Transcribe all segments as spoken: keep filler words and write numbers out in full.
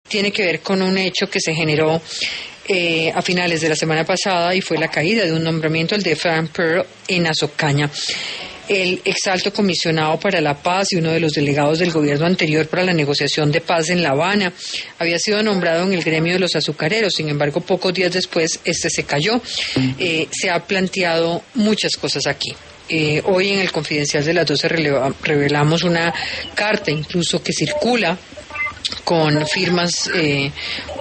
tiene que ver con un hecho que se generó eh, a finales de la semana pasada y fue la caída de un nombramiento, el de Frank Pearl, en Azocaña. El exalto comisionado para la paz y uno de los delegados del gobierno anterior para la negociación de paz en La Habana había sido nombrado en el gremio de los azucareros. Sin embargo, pocos días después este se cayó. Eh, se ha planteado muchas cosas aquí. Eh, hoy en el Confidencial de las doce releva, revelamos una carta incluso que circula con firmas eh,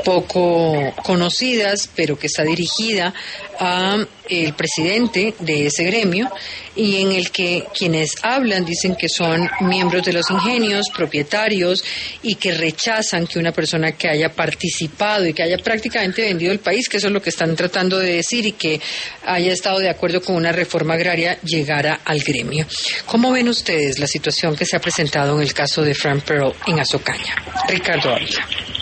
poco conocidas, pero que está dirigida a el presidente de ese gremio, y en el que quienes hablan dicen que son miembros de los ingenios, propietarios, y que rechazan que una persona que haya participado y que haya prácticamente vendido el país, que eso es lo que están tratando de decir, y que haya estado de acuerdo con una reforma agraria, llegara al gremio. ¿Cómo ven ustedes la situación que se ha presentado en el caso de Frank Pearl en Azocaña? Ricardo Ávila.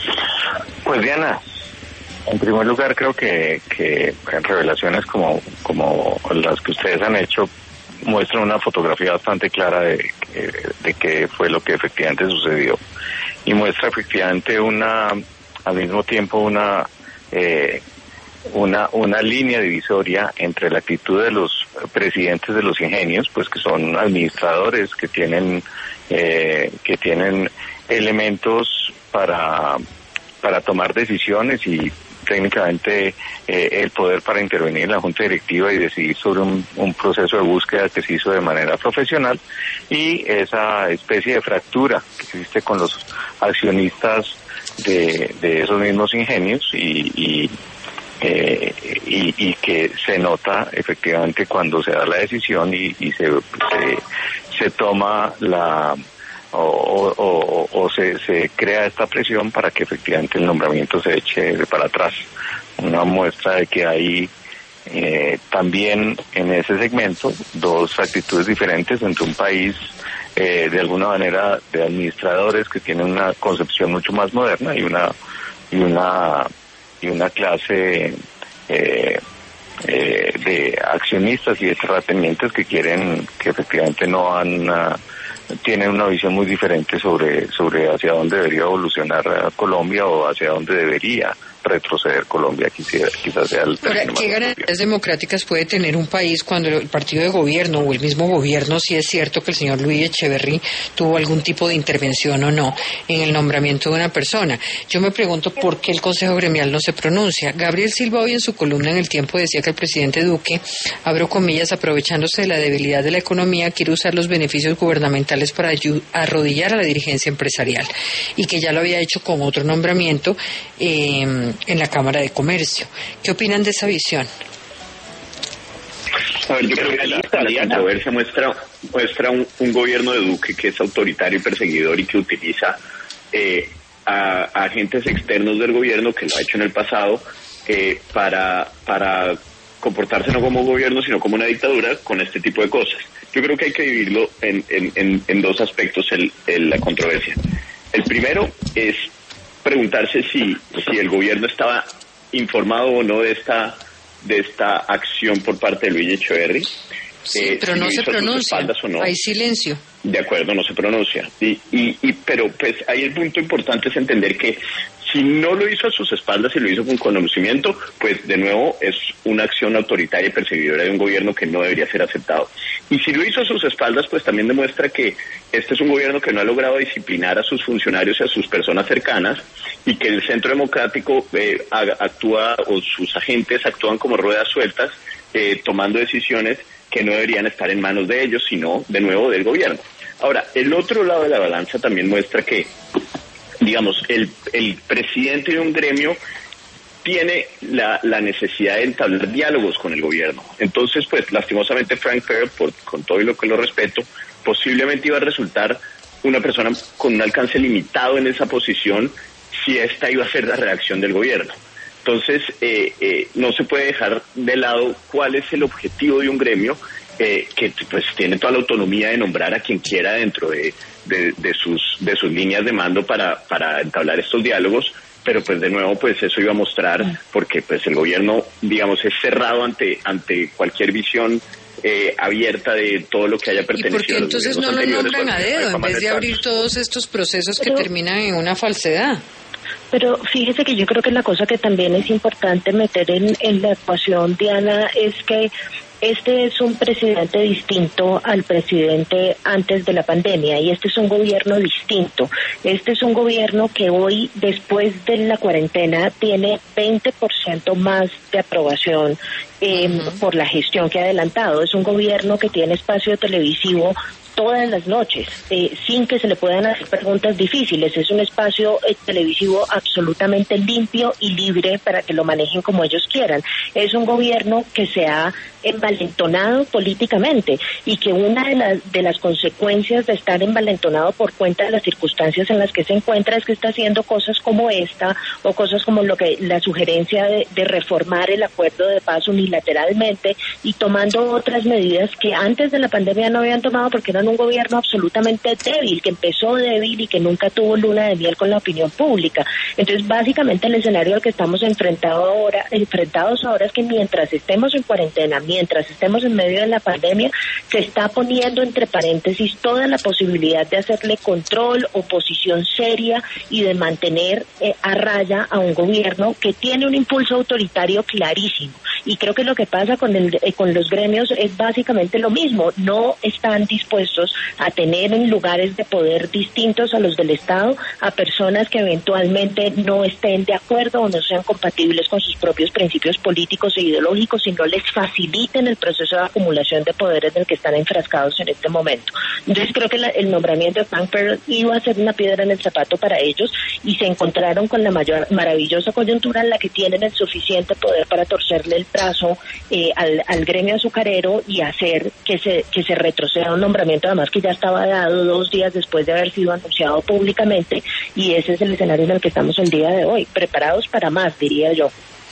Pues Diana, en primer lugar creo que, que revelaciones como, como las que ustedes han hecho muestran una fotografía bastante clara de, de qué fue lo que efectivamente sucedió, y muestra efectivamente una, al mismo tiempo una eh, una una línea divisoria entre la actitud de los presidentes de los ingenios, pues que son administradores que tienen eh, que tienen elementos para para tomar decisiones y técnicamente eh, el poder para intervenir en la junta directiva y decidir sobre un, un proceso de búsqueda que se hizo de manera profesional, y esa especie de fractura que existe con los accionistas de, de esos mismos ingenios y, y, eh, y, y que se nota efectivamente cuando se da la decisión y, y se, se, se toma la... o, o, o, o se, se crea esta presión para que efectivamente el nombramiento se eche para atrás. Una muestra de que hay eh, también en ese segmento dos actitudes diferentes entre un país eh, de alguna manera de administradores que tienen una concepción mucho más moderna y una y una y una clase eh, eh, de accionistas y de terratenientes que quieren, que efectivamente no han uh, tienen una visión muy diferente sobre sobre hacia dónde debería evolucionar Colombia o hacia dónde debería retroceder Colombia, quizás, quizás sea el Ahora, ¿qué garantías democráticas puede tener un país cuando el partido de gobierno o el mismo gobierno, si es cierto que el señor Luis Echeverry tuvo algún tipo de intervención o no en el nombramiento de una persona? Yo me pregunto por qué el Consejo Gremial no se pronuncia. Gabriel Silva hoy en su columna en El Tiempo decía que el presidente Duque, abro comillas, aprovechándose de la debilidad de la economía, quiere usar los beneficios gubernamentales para arrodillar a la dirigencia empresarial, y que ya lo había hecho con otro nombramiento eh, en la Cámara de Comercio. ¿Qué opinan de esa visión? A ver, yo creo que la, la controversia muestra, muestra un, un gobierno de Duque que es autoritario y perseguidor y que utiliza eh, a, a agentes externos del gobierno, que lo ha hecho en el pasado, eh, para, para comportarse no como gobierno, sino como una dictadura con este tipo de cosas. Yo creo que hay que dividirlo en, en, en, en dos aspectos, el, el, la controversia. El primero es preguntarse si si el gobierno estaba informado o no de esta de esta acción por parte de Luis Echeverry. Sí, eh, pero si no se pronuncia, no. Hay silencio. De acuerdo, no se pronuncia. Y, y, y pero pues ahí el punto importante es entender que si no lo hizo a sus espaldas y lo hizo con conocimiento, pues de nuevo es una acción autoritaria y perseguidora de un gobierno que no debería ser aceptado. Y si lo hizo a sus espaldas, pues también demuestra que este es un gobierno que no ha logrado disciplinar a sus funcionarios y a sus personas cercanas, y que el Centro Democrático eh, actúa, o sus agentes actúan como ruedas sueltas, eh, tomando decisiones que no deberían estar en manos de ellos, sino de nuevo del gobierno. Ahora, el otro lado de la balanza también muestra que, digamos, el, el presidente de un gremio tiene la, la necesidad de entablar diálogos con el gobierno. Entonces, pues, lastimosamente Frank Pearl, por, con todo y lo que lo respeto, posiblemente iba a resultar una persona con un alcance limitado en esa posición si esta iba a ser la reacción del gobierno. Entonces, eh, eh, no se puede dejar de lado cuál es el objetivo de un gremio eh, que pues tiene toda la autonomía de nombrar a quien quiera dentro de, de, de sus de sus líneas de mando para para entablar estos diálogos, pero pues de nuevo pues eso iba a mostrar, porque pues el gobierno, digamos, es cerrado ante ante cualquier visión eh, abierta de todo lo que haya pertenecido. ¿Y por qué entonces no lo nombran a dedo en vez de abrir todos estos procesos que terminan en una falsedad? Pero fíjese que yo creo que la cosa que también es importante meter en, en la ecuación, Diana, es que este es un presidente distinto al presidente antes de la pandemia y este es un gobierno distinto. Este es un gobierno que hoy, después de la cuarentena, tiene veinte por ciento más de aprobación eh, uh-huh. por la gestión que ha adelantado. Es un gobierno que tiene espacio televisivo todas las noches, eh, sin que se le puedan hacer preguntas difíciles. Es un espacio eh, televisivo absolutamente limpio y libre para que lo manejen como ellos quieran. Es un gobierno que se ha envalentonado políticamente y que una de las, de las consecuencias de estar envalentonado por cuenta de las circunstancias en las que se encuentra es que está haciendo cosas como esta o cosas como lo que la sugerencia de, de reformar el acuerdo de paz unilateralmente y tomando otras medidas que antes de la pandemia no habían tomado porque eran un gobierno absolutamente débil, que empezó débil y que nunca tuvo luna de miel con la opinión pública. Entonces, básicamente el escenario al que estamos enfrentado ahora, enfrentados ahora es que mientras estemos en cuarentena, mientras estemos en medio de la pandemia, se está poniendo entre paréntesis toda la posibilidad de hacerle control, oposición seria y de mantener eh, a raya a un gobierno que tiene un impulso autoritario clarísimo. Y creo que lo que pasa con, el, eh, con los gremios es básicamente lo mismo. No están dispuestos a tener en lugares de poder distintos a los del Estado a personas que eventualmente no estén de acuerdo o no sean compatibles con sus propios principios políticos e ideológicos y no les faciliten el proceso de acumulación de poderes en el que están enfrascados en este momento. Entonces creo que la, el nombramiento de Frank Perdue iba a ser una piedra en el zapato para ellos y se encontraron con la mayor maravillosa coyuntura en la que tienen el suficiente poder para torcerle el brazo eh, al, al gremio azucarero y hacer que se, que se retroceda un nombramiento además que ya estaba dado dos días después de haber sido anunciado públicamente y ese es el escenario en el que estamos el día de hoy, preparados para más, diría yo.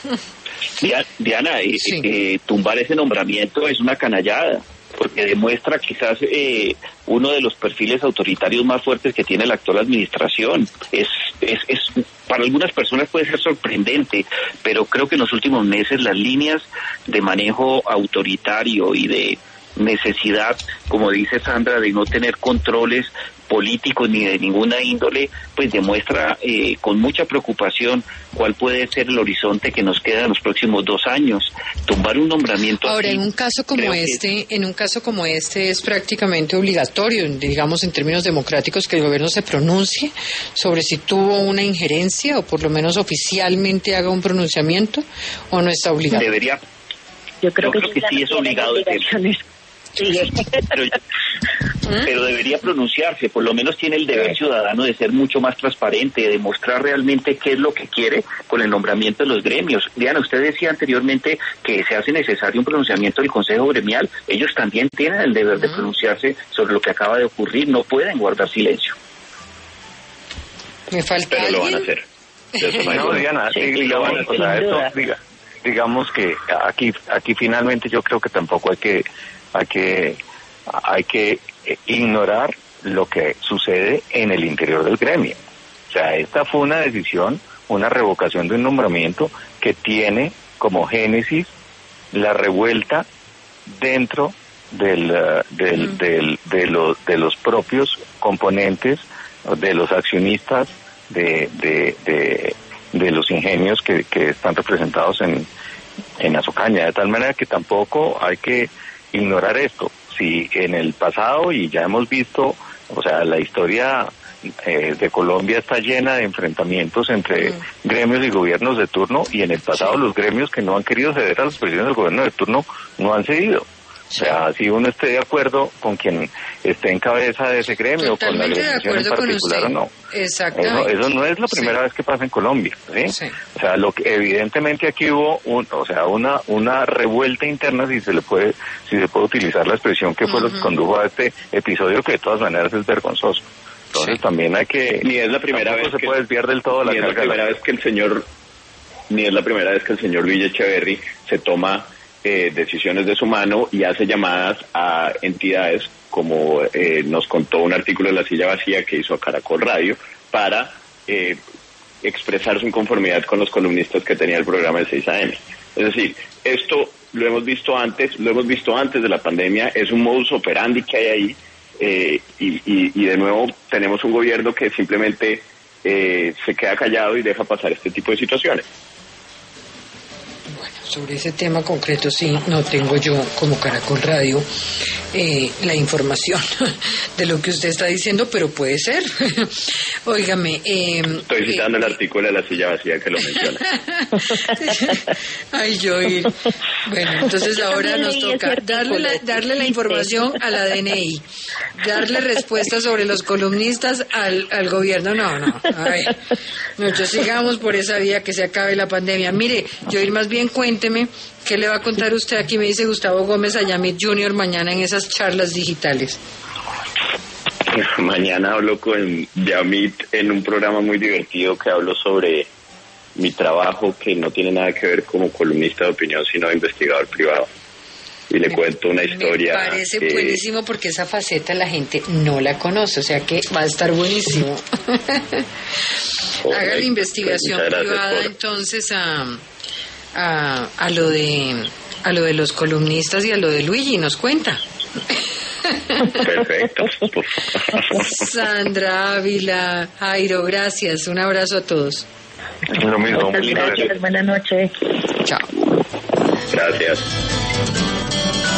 Diana, eh, sí. eh, tumbar ese nombramiento es una canallada, porque demuestra quizás eh, uno de los perfiles autoritarios más fuertes que tiene la actual administración. Es, es, es para algunas personas puede ser sorprendente, pero creo que en los últimos meses las líneas de manejo autoritario y de necesidad, como dice Sandra, de no tener controles políticos ni de ninguna índole, pues demuestra eh, con mucha preocupación cuál puede ser el horizonte que nos queda en los próximos dos años. Tumbar un nombramiento ahora así, en un caso como este que... en un caso como este es prácticamente obligatorio, digamos en términos democráticos, que el gobierno se pronuncie sobre si tuvo una injerencia o por lo menos oficialmente haga un pronunciamiento, o no está obligado. Debería yo creo, yo que, creo que sí es obligado de Sí, pero, pero debería pronunciarse, por lo menos tiene el deber ciudadano de ser mucho más transparente, de demostrar realmente qué es lo que quiere con el nombramiento de los gremios. Diana, usted decía anteriormente que se hace necesario un pronunciamiento del Consejo Gremial, ellos también tienen el deber de pronunciarse sobre lo que acaba de ocurrir, no pueden guardar silencio. Me falta pero alguien. Lo van a hacer. Eso no, no Diana, sí, sí, lo van a hacer. O sea, esto, diga, digamos que aquí, aquí finalmente yo creo que tampoco hay que Hay que, hay que ignorar lo que sucede en el interior del gremio. O sea, esta fue una decisión, una revocación de un nombramiento que tiene como génesis la revuelta dentro del, del, mm. del, de, los, de los propios componentes, de los accionistas, de, de, de, de los ingenios que, que están representados en, en Azocaña. De tal manera que tampoco hay que ignorar esto. Si en el pasado, y ya hemos visto, o sea, la historia eh, de Colombia está llena de enfrentamientos entre uh-huh. gremios y gobiernos de turno, y en el pasado sí. los gremios que no han querido ceder a las presiones del gobierno de turno no han cedido. O sea, si uno esté de acuerdo con quien esté en cabeza de ese gremio, totalmente con la dirección en particular o no. Exactamente. Eso, eso no es la primera sí. vez que pasa en Colombia, ¿sí? Sí. O sea, lo que evidentemente aquí hubo, un, o sea, una una revuelta interna, si se le puede, si se puede utilizar la expresión, que fue uh-huh. lo que condujo a este episodio, que de todas maneras es vergonzoso. Entonces sí. también hay que, ni es la primera vez se que puede desviar del todo la ni carga. Es la primera vez que el señor, ni es la primera vez que el señor Luis Echeverry se toma Eh, decisiones de su mano y hace llamadas a entidades como eh, nos contó un artículo de La Silla Vacía que hizo a Caracol Radio para eh, expresar su inconformidad con los columnistas que tenía el programa de seis a eme. Es decir, esto lo hemos visto antes, lo hemos visto antes de la pandemia, es un modus operandi que hay ahí eh, y, y, y de nuevo tenemos un gobierno que simplemente eh, se queda callado y deja pasar este tipo de situaciones. Bueno, sobre ese tema concreto sí, no tengo yo como Caracol Radio eh, la información de lo que usted está diciendo, pero puede ser. Óigame. Eh, Estoy citando eh, el artículo de La Silla Vacía que lo menciona. Ay, Joir. Bueno, entonces ahora nos toca darle la, darle la información a la D N I, darle respuestas sobre los columnistas al, al gobierno. No, no. Ay, nosotros sigamos por esa vía, que se acabe la pandemia. Mire, Joir, más bien cuénteme qué le va a contar usted. Aquí me dice Gustavo Gómez a Yamit junior mañana en esas charlas digitales. Mañana hablo con Yamit en un programa muy divertido que hablo sobre mi trabajo, que no tiene nada que ver como columnista de opinión, sino investigador privado. Y le me, cuento una historia. Me parece que... buenísimo, porque esa faceta la gente no la conoce, o sea que va a estar buenísimo. Haga la investigación pues privada por... entonces a, a, a, lo de, a lo de los columnistas y a lo de Luigi, nos cuenta. Perfecto. Sandra Ávila, Jairo, gracias. Un abrazo a todos. Lo mismo. Muchas gracias. Buenas noches. Chao. Gracias.